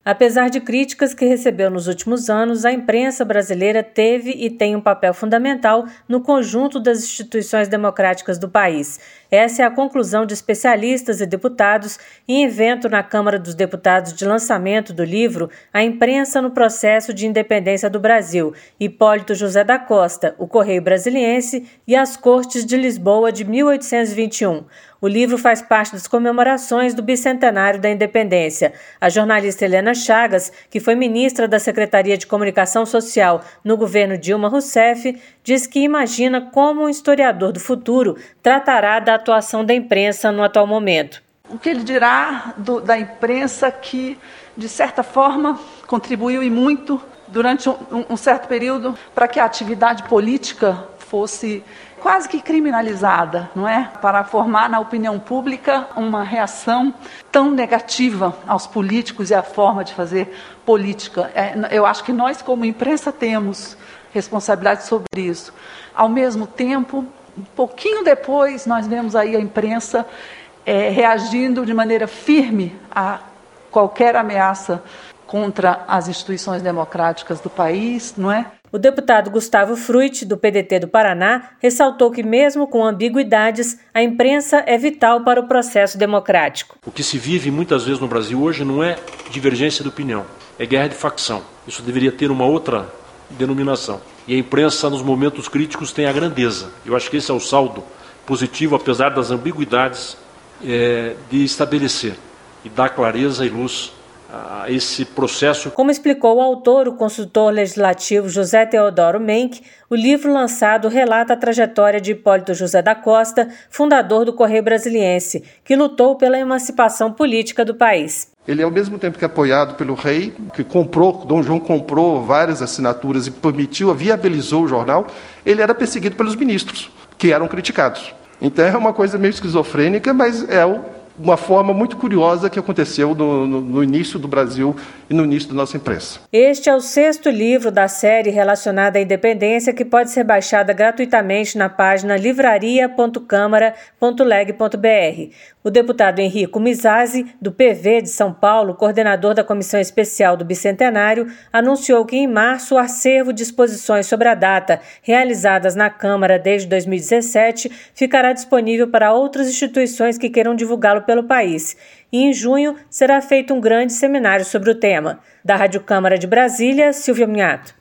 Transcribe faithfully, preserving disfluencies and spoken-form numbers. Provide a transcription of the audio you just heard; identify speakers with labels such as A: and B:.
A: Apesar de críticas que recebeu nos últimos anos, a imprensa brasileira teve e tem um papel fundamental no conjunto das instituições democráticas do país. Essa é a conclusão de especialistas e deputados em evento na Câmara dos Deputados de lançamento do livro A Imprensa no Processo de Independência do Brasil, Hipólito José da Costa, o Correio Brasiliense e as Cortes de Lisboa de mil oitocentos e vinte e um. O livro faz parte das comemorações do bicentenário da independência. A jornalista Helena Chagas, que foi ministra da Secretaria de Comunicação Social no governo Dilma Rousseff, diz que imagina como um historiador do futuro tratará da atuação da imprensa no atual momento.
B: O que ele dirá do, da imprensa que, de certa forma, contribuiu e muito durante um, um certo período para que a atividade política fosse quase que criminalizada, não é? Para formar na opinião pública uma reação tão negativa aos políticos e à forma de fazer política. É, eu acho que nós, como imprensa, temos responsabilidade sobre isso. Ao mesmo tempo, um pouquinho depois, nós vemos aí a imprensa é, reagindo de maneira firme a qualquer ameaça contra as instituições democráticas do país, não é?
A: O deputado Gustavo Fruit, do P D T do Paraná, ressaltou que, mesmo com ambiguidades, a imprensa é vital para o processo democrático.
C: O que se vive muitas vezes no Brasil hoje não é divergência de opinião, é guerra de facção. Isso deveria ter uma outra denominação. E a imprensa, nos momentos críticos, tem a grandeza. Eu acho que esse é o saldo positivo, apesar das ambiguidades, é, de estabelecer e dar clareza e luz a esse processo.
A: Como explicou o autor, o consultor legislativo José Teodoro Menck, o livro lançado relata a trajetória de Hipólito José da Costa, fundador do Correio Brasiliense, que lutou pela emancipação política do país.
D: Ele, ao mesmo tempo que é apoiado pelo rei, que comprou, Dom João comprou várias assinaturas e permitiu, viabilizou o jornal, ele era perseguido pelos ministros, que eram criticados. Então é uma coisa meio esquizofrênica, mas é o uma forma muito curiosa que aconteceu no, no, no início do Brasil e no início da nossa imprensa.
A: Este é o sexto livro da série relacionada à independência, que pode ser baixada gratuitamente na página livraria ponto câmara ponto leg ponto br. O deputado Henrico Mizasi, do P V de São Paulo, coordenador da Comissão Especial do Bicentenário, anunciou que em março o acervo de exposições sobre a data, realizadas na Câmara desde dois mil e dezessete, ficará disponível para outras instituições que queiram divulgá-lo pelo país. E em junho será feito um grande seminário sobre o tema. Da Rádio Câmara de Brasília, Silvia Minhato.